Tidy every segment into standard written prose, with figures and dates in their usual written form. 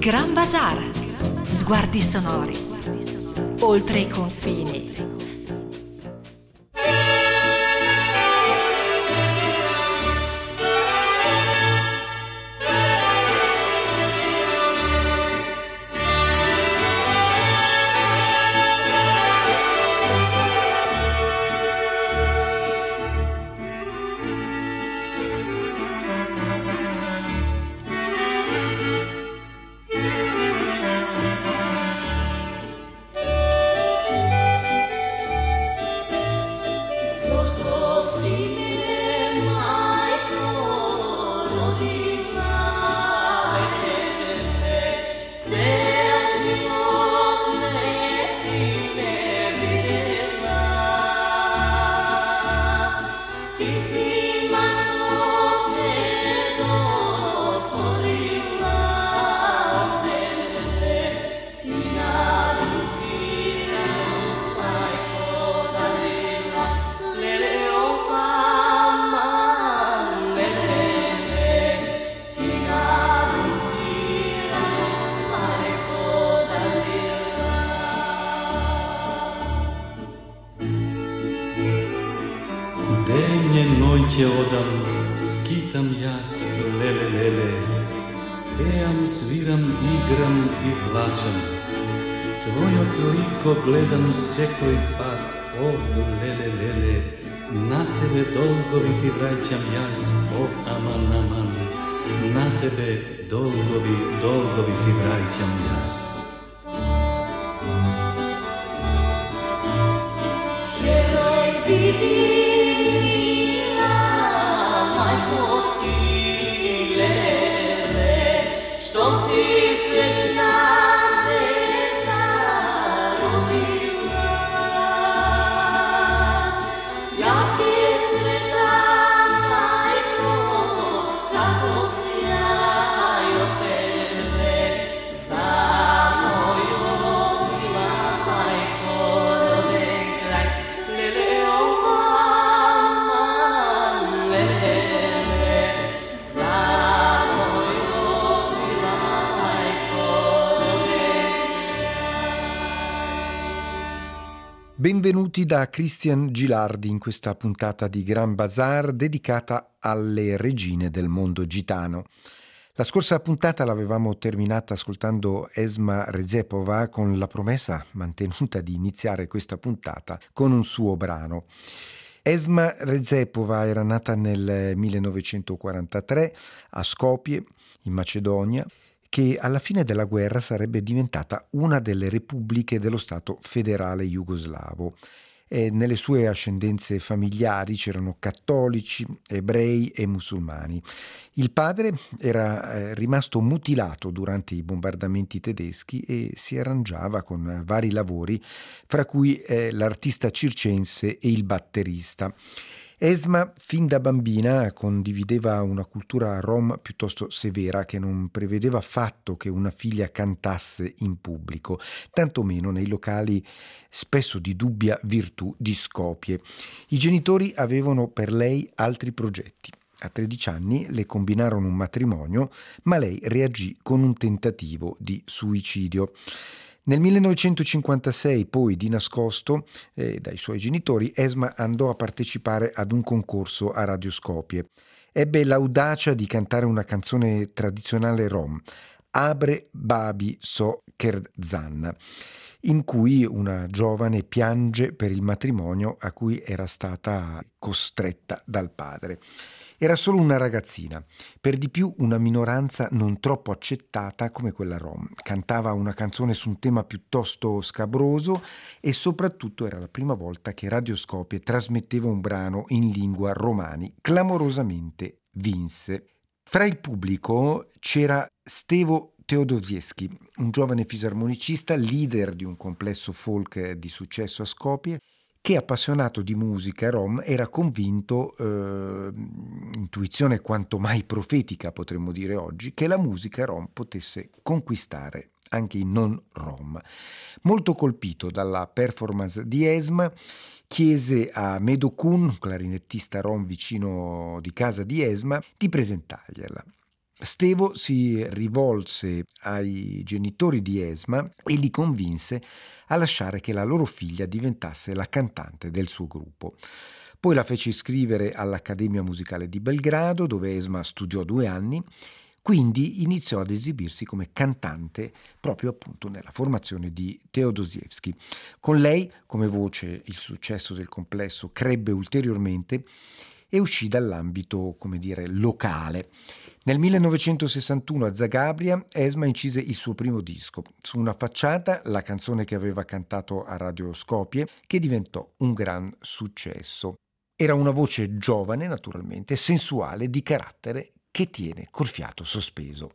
Gran Bazar, sguardi sonori, oltre i confini. Noite odam, skitam jas, lele, lele, peam, sviram, igram i plačem. Tvojo toliko gledam sekoj pat, lele, lele, na tebe dolgovi vraćam jas, aman, aman, na tebe dolgovi ti vraćam jas. Želoj biti Benvenuti da Christian Gilardi in questa puntata di Gran Bazar dedicata alle regine del mondo gitano. La scorsa puntata l'avevamo terminata ascoltando Esma Rezepova con la promessa mantenuta di iniziare questa puntata con un suo brano. Esma Rezepova era nata nel 1943 a Skopje, in Macedonia, che alla fine della guerra sarebbe diventata una delle repubbliche dello Stato federale jugoslavo. E nelle sue ascendenze familiari c'erano cattolici, ebrei e musulmani. Il padre era rimasto mutilato durante i bombardamenti tedeschi e si arrangiava con vari lavori, fra cui l'artista circense e il batterista. Esma fin da bambina condivideva una cultura rom piuttosto severa che non prevedeva affatto che una figlia cantasse in pubblico, tantomeno nei locali spesso di dubbia virtù di Skopje. I genitori avevano per lei altri progetti. A 13 anni le combinarono un matrimonio, ma lei reagì con un tentativo di suicidio. Nel 1956, poi, di nascosto dai suoi genitori, Esma andò a partecipare ad un concorso a Radio Skopje. Ebbe l'audacia di cantare una canzone tradizionale rom, Abre Babi So Kerdzan, in cui una giovane piange per il matrimonio a cui era stata costretta dal padre. Era solo una ragazzina, per di più una minoranza non troppo accettata come quella rom. Cantava una canzone su un tema piuttosto scabroso e soprattutto era la prima volta che Radio Skopje trasmetteva un brano in lingua romani. Clamorosamente vinse. Fra il pubblico c'era Stevo Teodosiewski, un giovane fisarmonicista, leader di un complesso folk di successo a Skopje, che appassionato di musica rom era convinto, intuizione quanto mai profetica potremmo dire oggi, che la musica rom potesse conquistare anche i non rom. Molto colpito dalla performance di Esma, chiese a Medokun, un clarinettista rom vicino di casa di Esma, di presentargliela. Stevo si rivolse ai genitori di Esma e li convinse a lasciare che la loro figlia diventasse la cantante del suo gruppo. Poi la fece iscrivere all'Accademia Musicale di Belgrado, dove Esma studiò 2 anni. Quindi iniziò ad esibirsi come cantante proprio appunto nella formazione di Teodosiewski. Con lei, come voce, il successo del complesso crebbe ulteriormente e uscì dall'ambito, come dire, locale. Nel 1961 a Zagabria Esma incise il suo primo disco. Su una facciata la canzone che aveva cantato a Radio Skopje, che diventò un gran successo. Era una voce giovane, naturalmente, sensuale, di carattere, che tiene col fiato sospeso.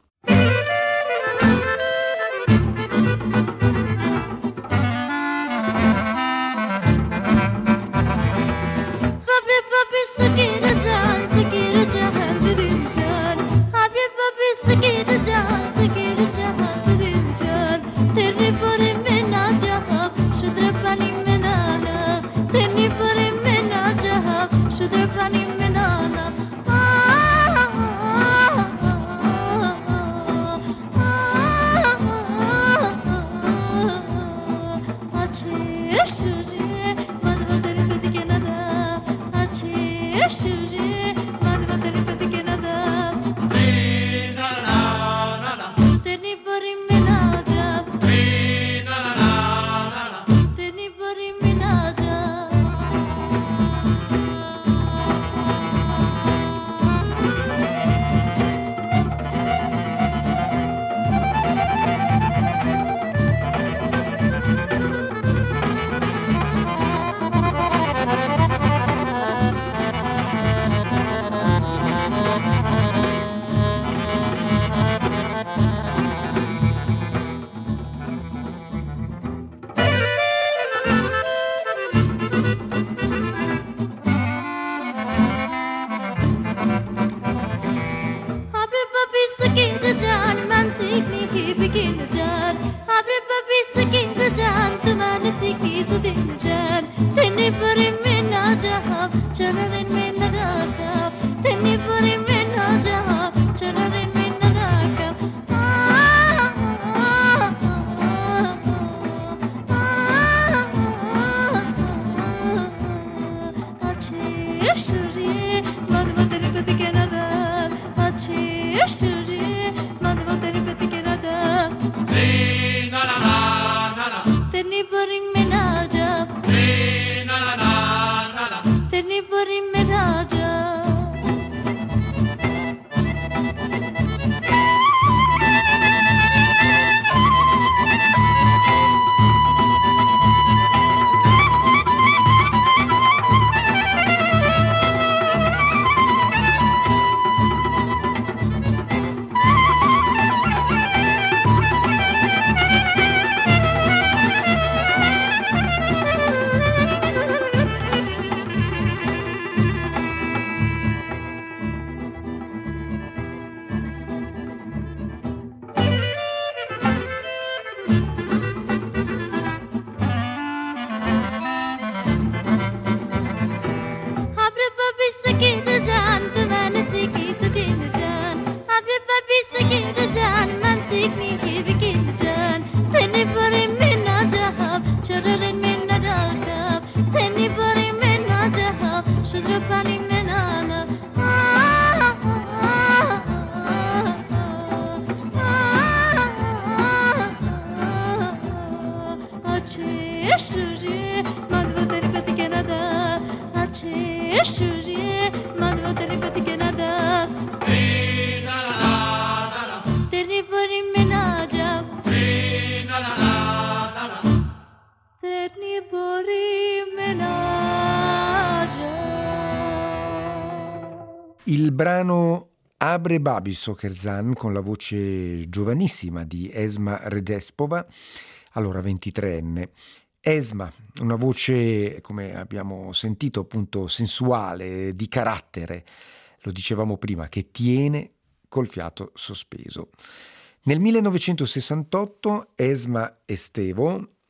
Il brano Abre Babi Sokerzan, con la voce giovanissima di Esma Redespova, allora 23enne. Esma, una voce, come abbiamo sentito, appunto sensuale, di carattere, lo dicevamo prima, che tiene col fiato sospeso. Nel 1968 Esma e Stevo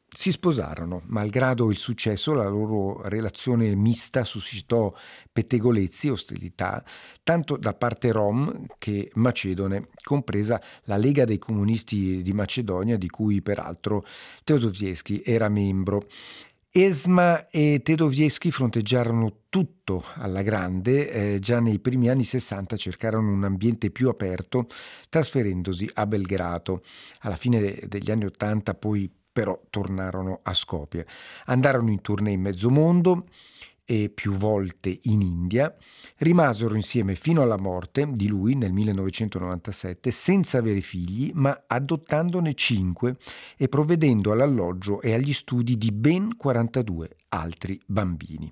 Si sposarono, malgrado il successo la loro relazione mista suscitò pettegolezzi e ostilità, tanto da parte rom che macedone, compresa la Lega dei Comunisti di Macedonia, di cui peraltro Teodosiewski era membro. Esma e Teodosiewski fronteggiarono tutto alla grande, già nei primi anni 60 cercarono un ambiente più aperto, trasferendosi a Belgrado. Alla fine degli anni 80 poi però tornarono a Skopje. Andarono in tournée in mezzo mondo e più volte in India, rimasero insieme fino alla morte di lui nel 1997 senza avere figli, ma adottandone 5 e provvedendo all'alloggio e agli studi di ben 42 altri bambini.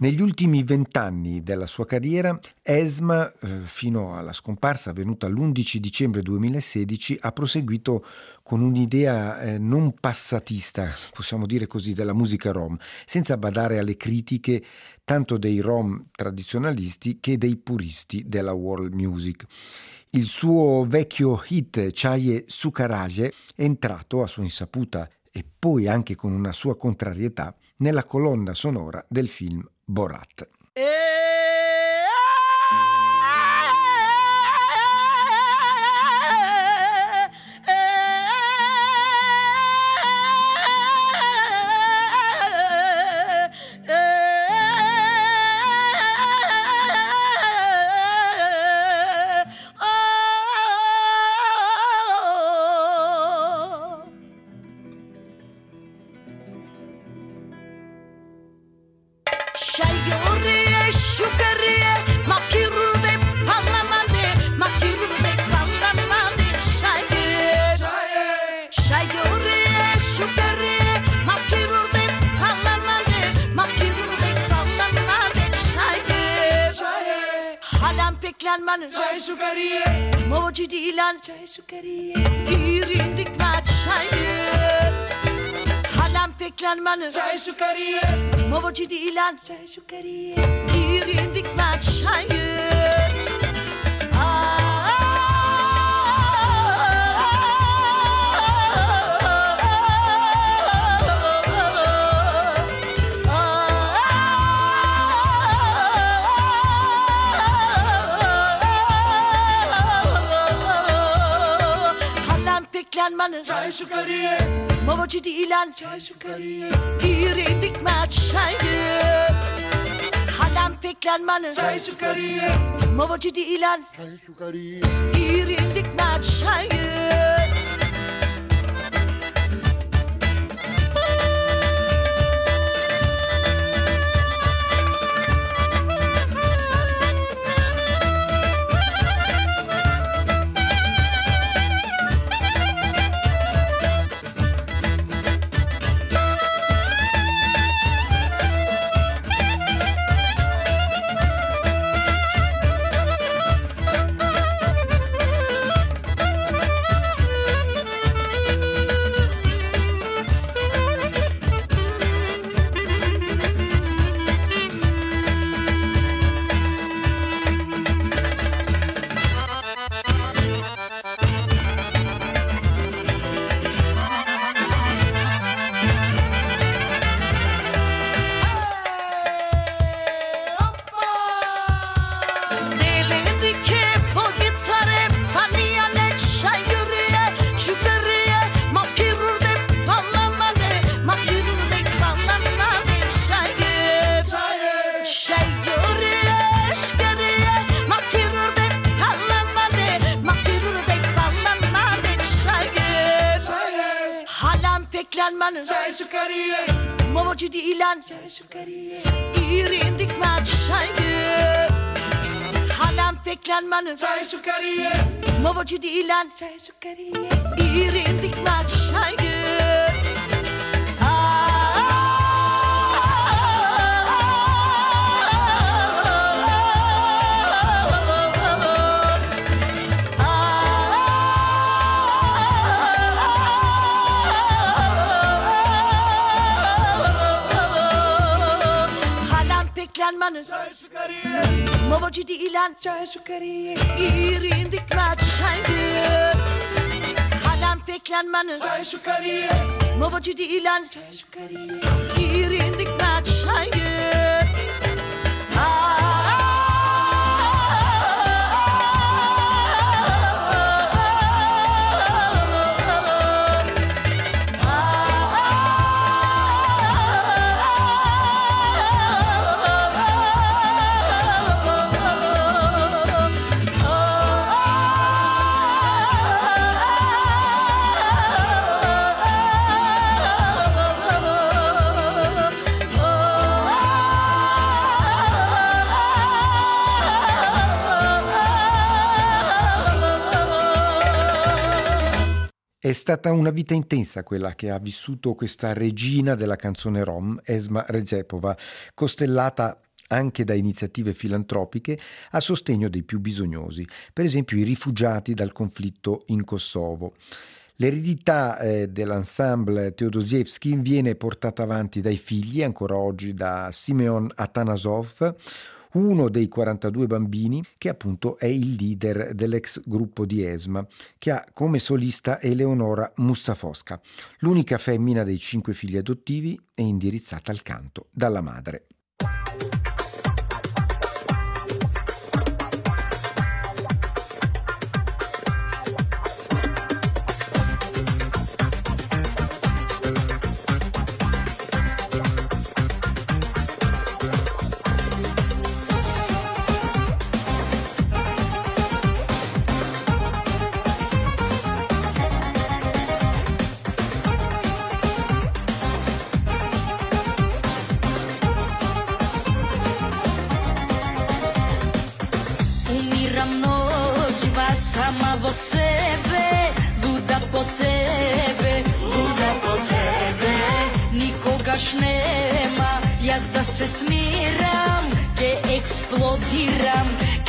Negli ultimi 20 anni della sua carriera, Esma, fino alla scomparsa avvenuta l'11 dicembre 2016, ha proseguito con un'idea non passatista, possiamo dire così, della musica rom, senza badare alle critiche tanto dei rom tradizionalisti che dei puristi della world music. Il suo vecchio hit Chaye Sukarage è entrato a sua insaputa e poi anche con una sua contrarietà nella colonna sonora del film Borat. Çay sukariye, moci di ilan çay sukariye, girindik ma çayı. Halam peklanmanı çay sukariye, moci di ilan çay sukariye, girindik ma çayı. Çay sukariye, moci di ilan çay sukariye, girindik ma çayı. Halam peklanmanı çay sukariye, moci di ilan çay sukariye, girindik ma çayı. Çay sukariye, moci di ilan çay sukariye, girindik ma çayı. Halam peklanmanı çay sukariye, moci di ilan çay sukariye, girindik ma çayı. Çay sukariye, moci di ilan çay sukariye, girindik ma çayı. Halam peklanmanı çay sukariye, moci di ilan çay sukariye, girindik ma çayı. È stata una vita intensa quella che ha vissuto questa regina della canzone rom, Esma Recepova, costellata anche da iniziative filantropiche a sostegno dei più bisognosi, per esempio i rifugiati dal conflitto in Kosovo. L'eredità dell'ensemble Teodosievski viene portata avanti dai figli, ancora oggi da Simeon Atanasov, uno dei 42 bambini che appunto è il leader dell'ex gruppo di ESMA, che ha come solista Eleonora Mustafosca. L'unica femmina dei 5 figli adottivi è indirizzata al canto dalla madre. Nema, jaz da se smiram, ke eksplodiram,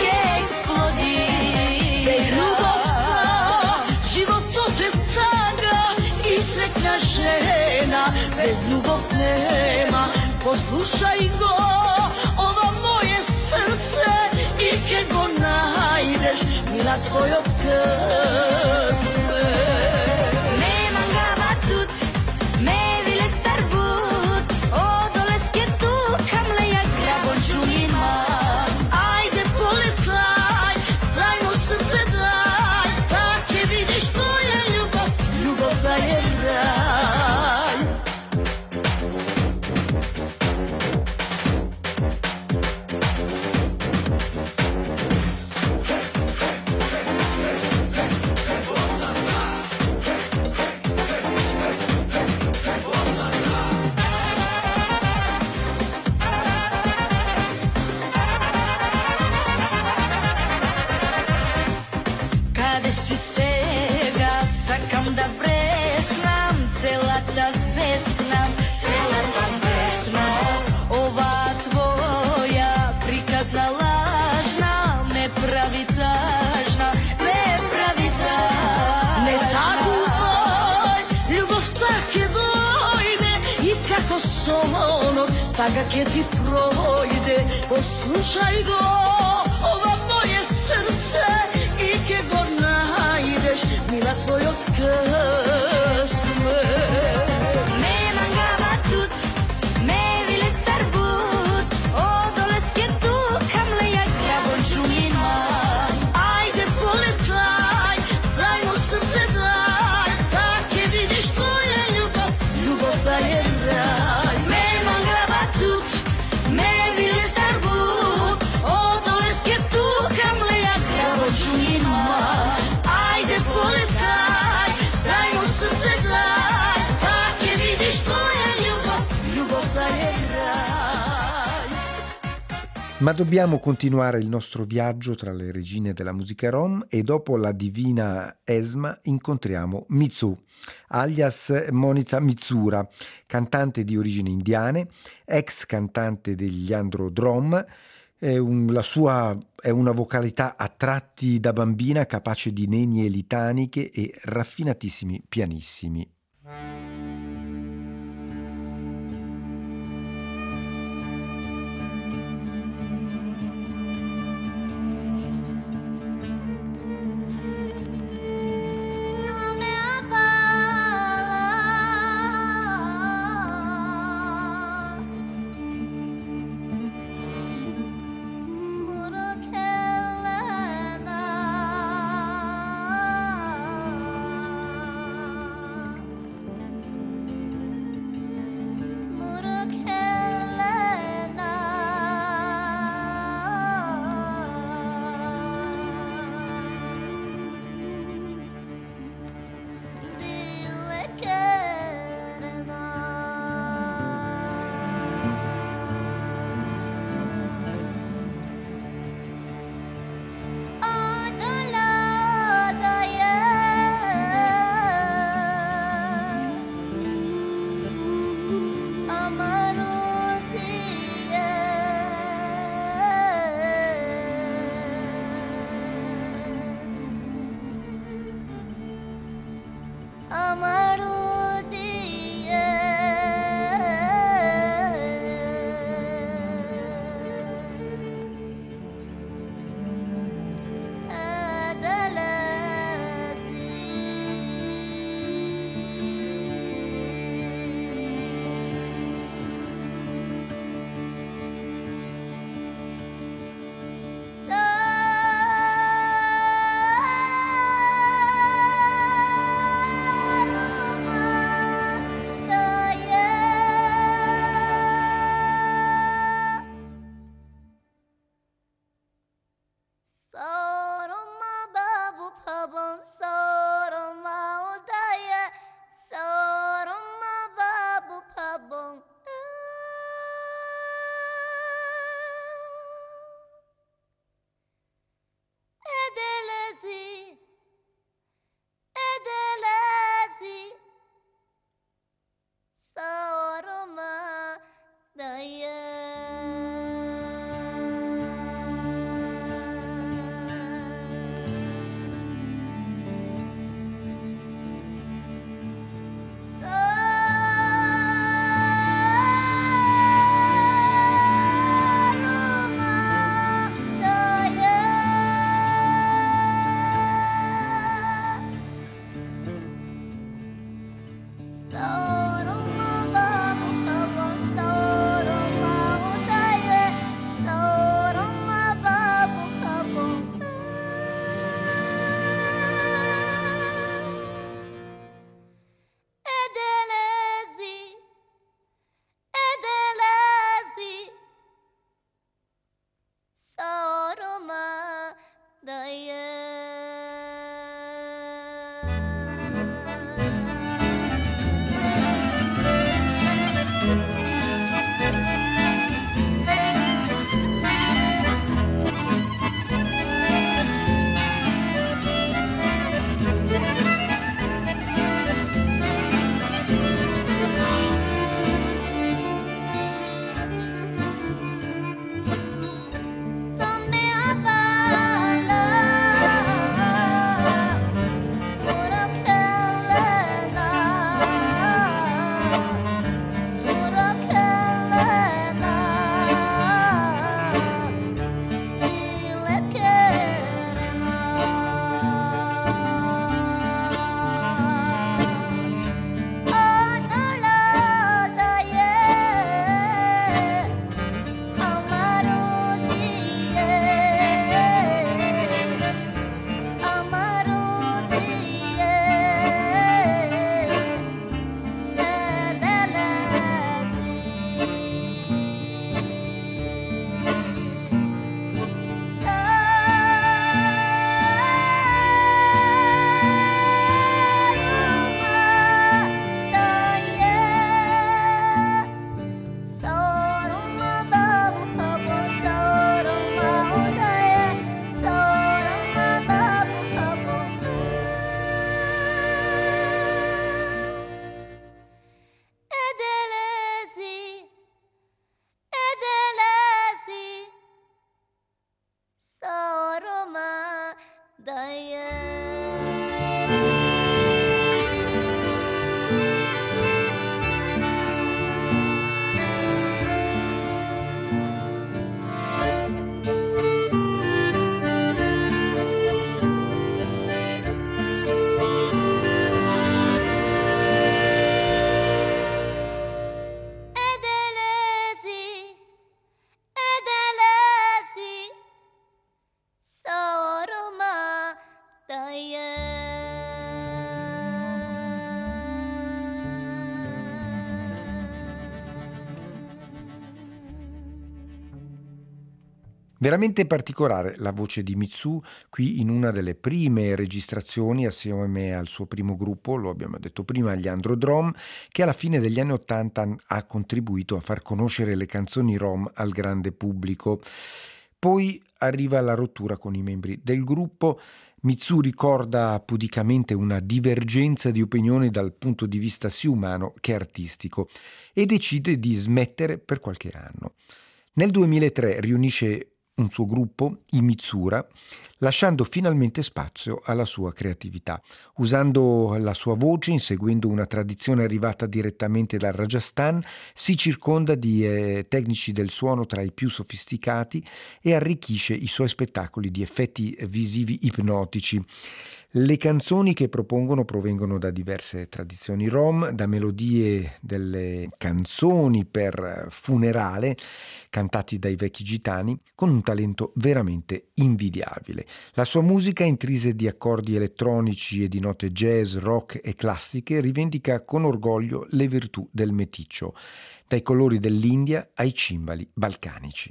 Bez ljubovta, život te taga i sretna žena, bez ljubav nema, poslušaj go, ova moje srce, i ke go najdeš, mila tvoj odkasne. Taga che ti projde, poslušaj go, ova moje srce, i ke go najdeš, mila tvoj odkasne. Nemam ga batut, me vile star but, odolesc je tu, kamle jak grabon šumin man. Ajde poletaj, daj mu srce daj, tak je vidiš to je ljubav, ljubav da je raj. Ma dobbiamo continuare il nostro viaggio tra le regine della musica rom e dopo la divina Esma incontriamo Mitsu, alias Monica Mitsura, cantante di origini indiane, ex cantante degli Androdrom. La sua è una vocalità a tratti da bambina, capace di nenie litaniche e raffinatissimi pianissimi. Soroma daya. Veramente particolare la voce di Mitsou qui in una delle prime registrazioni assieme al suo primo gruppo, lo abbiamo detto prima, gli Androdrom, che alla fine degli anni '80 ha contribuito a far conoscere le canzoni rom al grande pubblico. Poi arriva la rottura con i membri del gruppo. Mitsou ricorda pudicamente una divergenza di opinioni dal punto di vista sia umano che artistico e decide di smettere per qualche anno. Nel 2003 riunisce un suo gruppo, i Mitsura, lasciando finalmente spazio alla sua creatività. Usando la sua voce, inseguendo una tradizione arrivata direttamente dal Rajasthan, si circonda di tecnici del suono tra i più sofisticati e arricchisce i suoi spettacoli di effetti visivi ipnotici. Le canzoni che propongono provengono da diverse tradizioni rom, da melodie delle canzoni per funerale cantati dai vecchi gitani, con un talento veramente invidiabile. La sua musica, intrisa di accordi elettronici e di note jazz, rock e classiche, rivendica con orgoglio le virtù del meticcio, dai colori dell'India ai cimbali balcanici.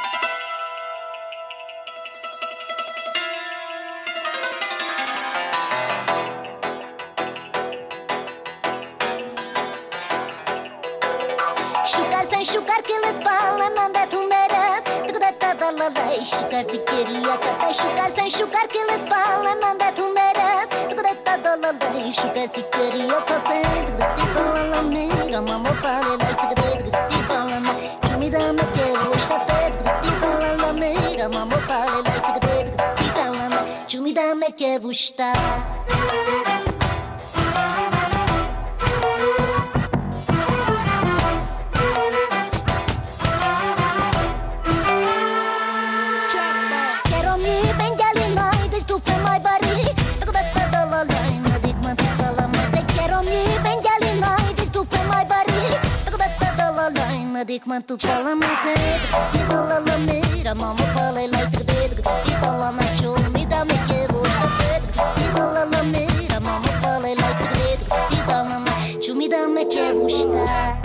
शुकर के लिस पाला नंदा तू मेरस तक दत्ता दल्लाई शुकर सिकेरिया कता शुकर के लिस पाला नंदा तू मेरस तक Dutta dolala sugar sikeri okate gtti dolala mera mama pale like gtti dolala chumida me ke ustate gtti dolala mera mama pale like gtti dolala chumida me ke usta Dik man tu pala mate gtti dolala mera mama pale like gtti dolala chumida me ke ustate gtti dolala mera mama pale like gtti dolala chumida me ke usta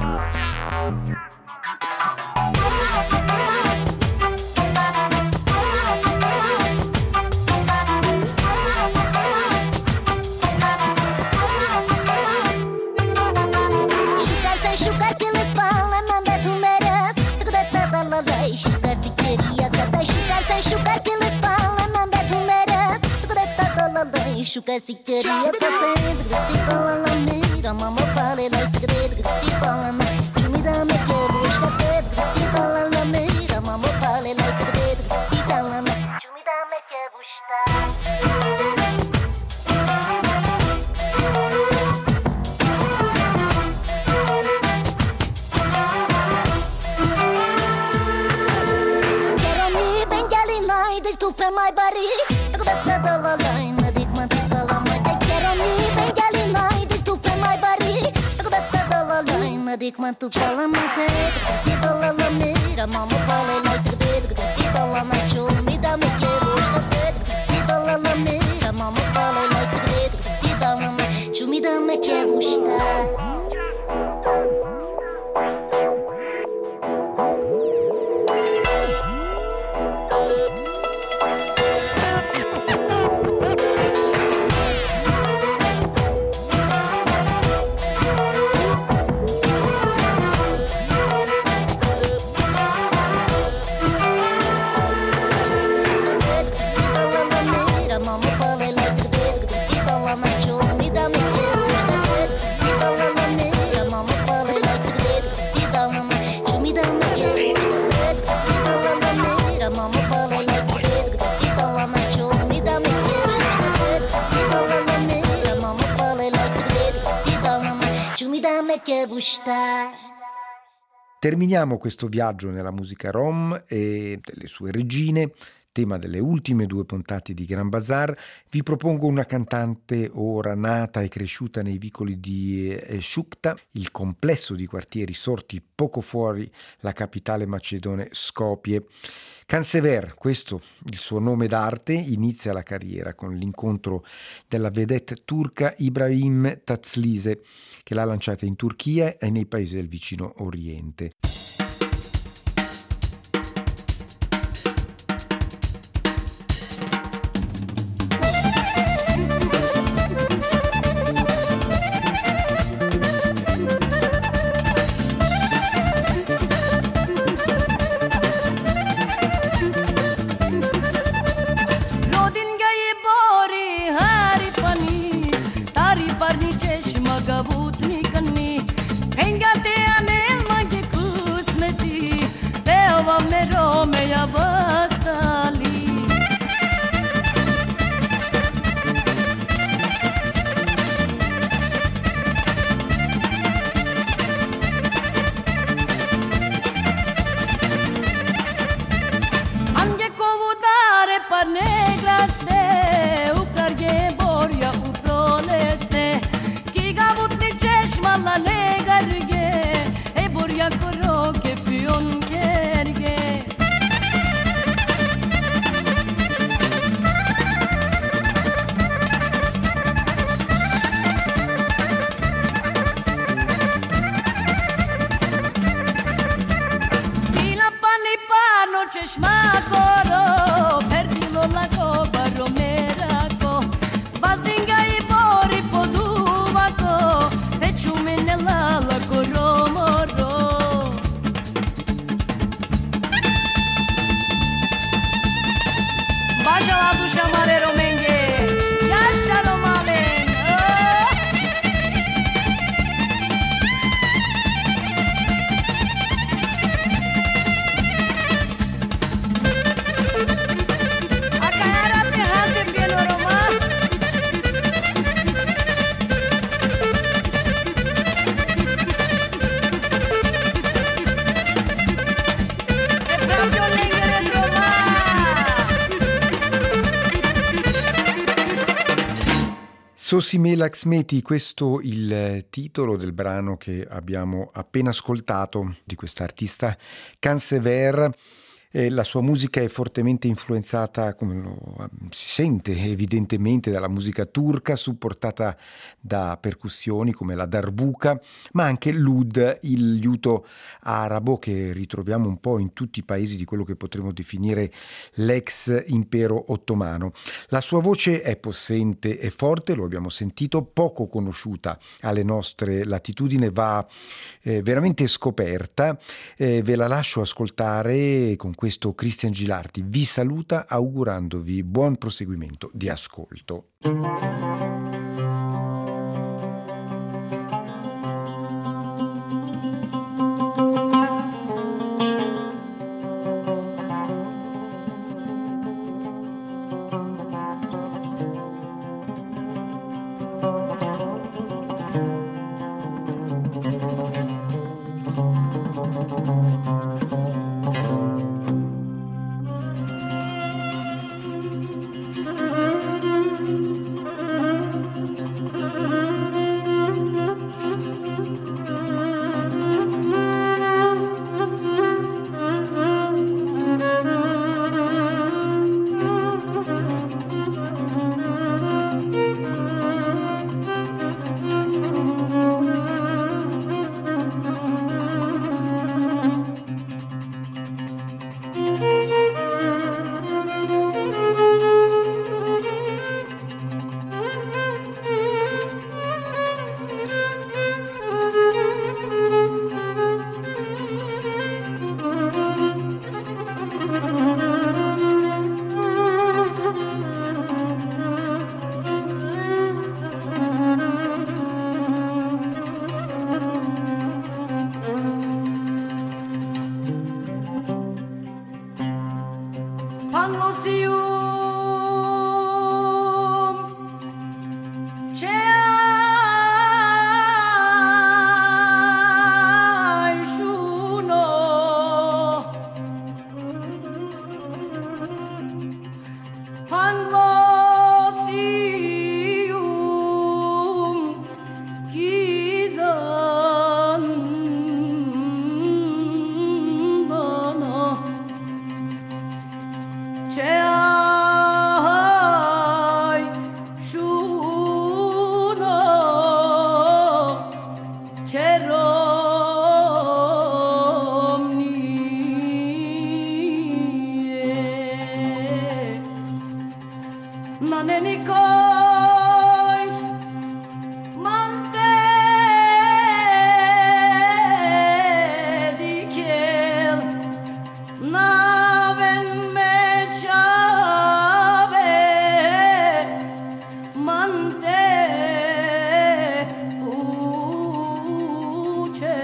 Sugar sikeri okate gtti dolala mera mama pale like gtti dolala chumida me ke ustate gtti dolala mera mama pale like gtti dolala chumida me ke usta Quiero mi bengali night del tu per mai bari gtti dolala Dik man tu pala mate gtti dolala mera mama pale like gtti dolala chumida me ke ustate gtti dolala mera mama pale like gtti dolala chumida me ke usta Terminiamo questo viaggio nella musica rom e delle sue regine, tema delle ultime due puntate di Grand Bazar. Vi propongo una cantante ora nata e cresciuta nei vicoli di Shukta, il complesso di quartieri sorti poco fuori la capitale macedone Skopje. Cansever, questo il suo nome d'arte, inizia la carriera con l'incontro della vedette turca Ibrahim Tatlıses, che l'ha lanciata in Turchia e nei paesi del vicino Oriente. Sosime Laxmeti, questo il titolo del brano che abbiamo appena ascoltato di questa artista Cansever. La sua musica è fortemente influenzata, come si sente evidentemente, dalla musica turca, supportata da percussioni come la darbuka, ma anche l'oud, il liuto arabo che ritroviamo un po' in tutti i paesi di quello che potremmo definire l'ex impero ottomano. La sua voce è possente e forte, lo abbiamo sentito, poco conosciuta alle nostre latitudini, va veramente scoperta. Ve la lascio ascoltare con questo Christian Gilardi. Vi saluta augurandovi buon proseguimento di ascolto. Uce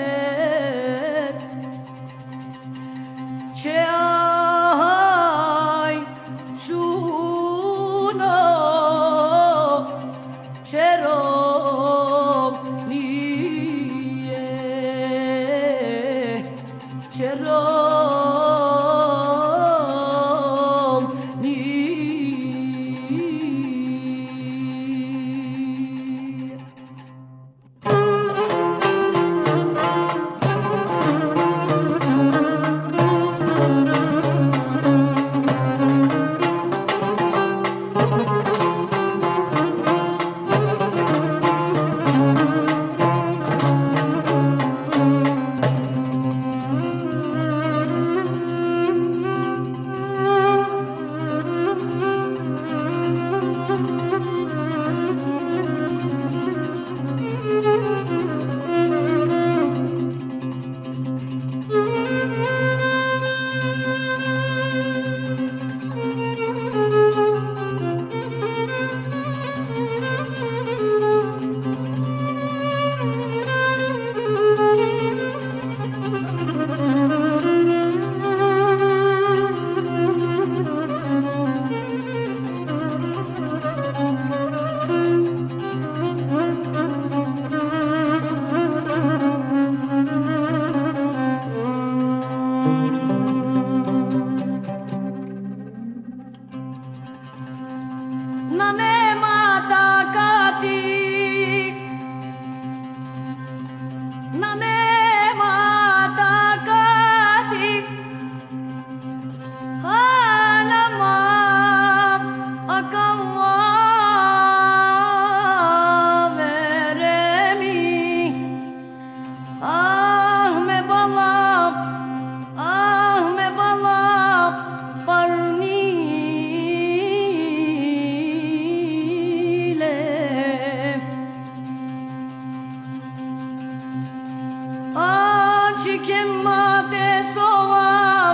chicken mate soap,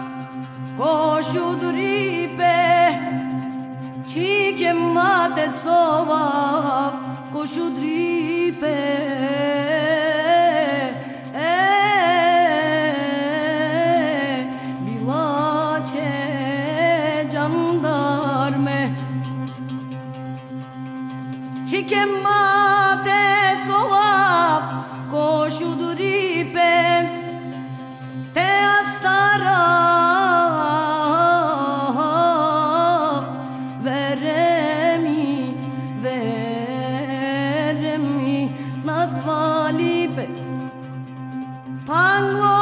koşudripe. Chicken mate soap, koşudripe. Bilaçe jandarme. Chicken mate soap, koşudripe. Te astara veremi nasvalipe. Pango